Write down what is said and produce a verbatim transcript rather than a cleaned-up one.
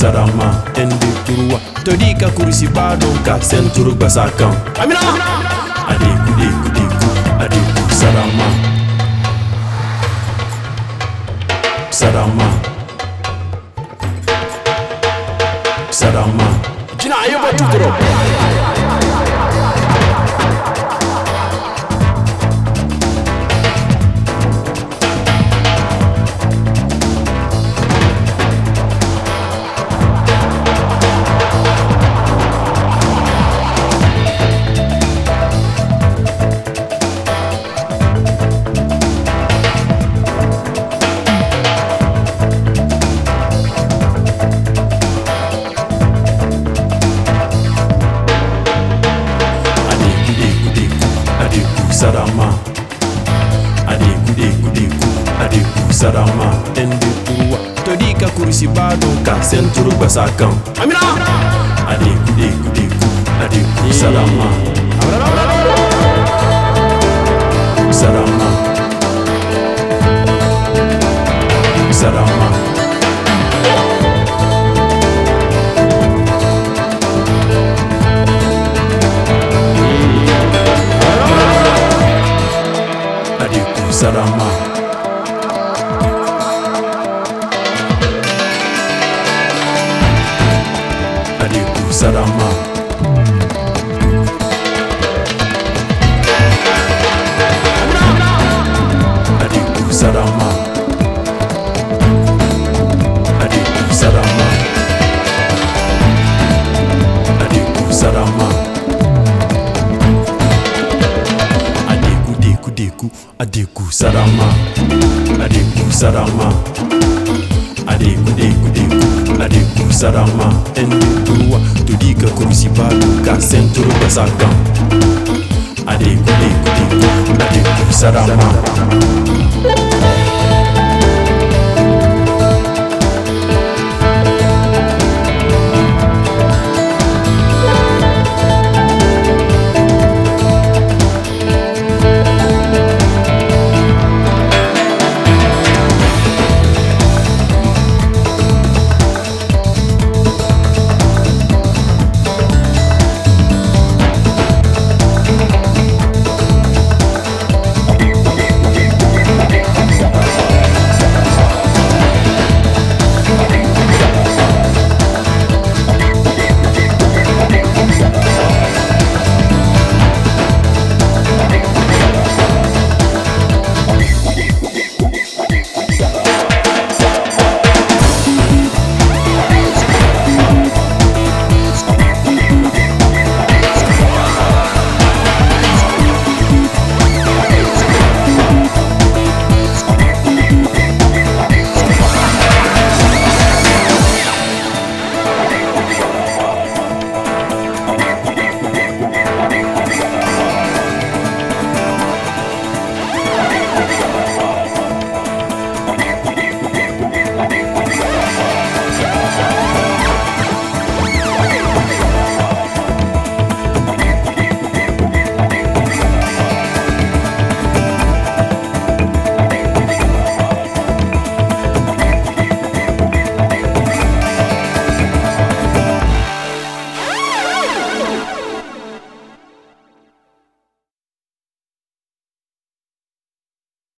sarama ende turuwa todi ka kursi bado ka senturu basakan amina ade kude kude ku ade ku sarama sarama sarama jina ayo batu bro sarama ade kude kude ku ade ku sarama ende turuwa todi ka kursi bado ka senturu basakan amina ade kude kude ku ade ku sarama sarama sarama sarama adiku sarama adiku sarama adiku sarama adiku sarama Adeku, adeku sarama, adeku sarama, adeku deku deku, adeku sarama, ende turuwa, tudi ka kursi bado ka senturu basakan, adeku deku deku, adeku sarama.